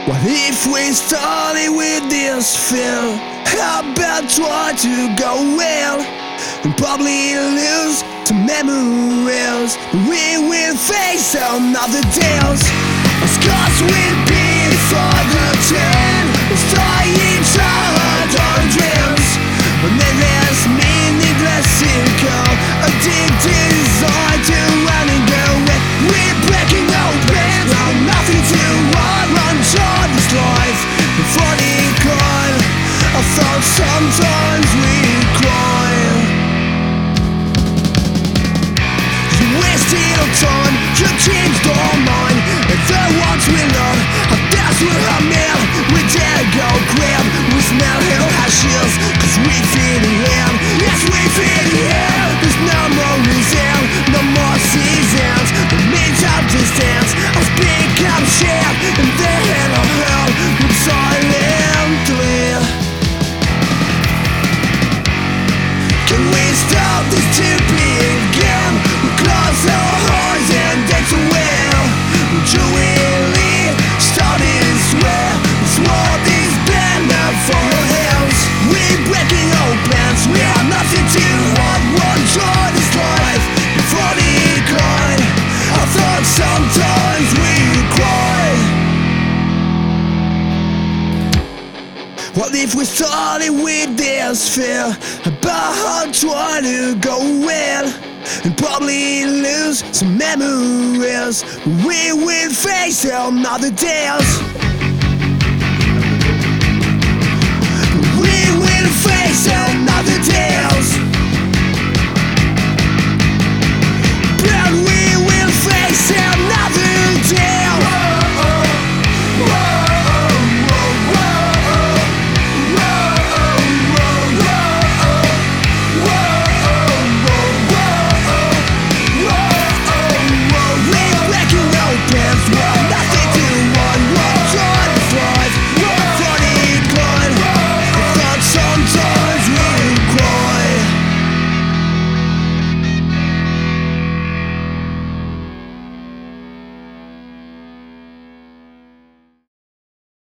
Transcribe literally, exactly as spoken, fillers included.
What if we started with this fear? How about try to go well and probably lose some memories? We will face another days. Our scars will be for the ten. We'll start each other on dreams. But then there's meaningless circle, addicted desire to run and go away. We're breaking open, now nothing to run, run toward this life before the call. I thought sometimes we'd cry. You wasted our time, you changed our mind, and the ones we love, our best were our men. We dare go grab, we smell her ashes, cause we feel the air. Yes, we feel the air. There's no more reason, no more seasons. The means of distance has become shared, and the hell of hell with silently. Can we stop this stupid game? We close our eyes and dance away. Would you really start this way? This world is bad enough for our hands. We're breaking our plans, we are nothing to hold. One joy this life before the decline. I thought sometimes we would cry. What if we started with this fear about how try to go well and probably lose some memories? We will face another days. We will face another day.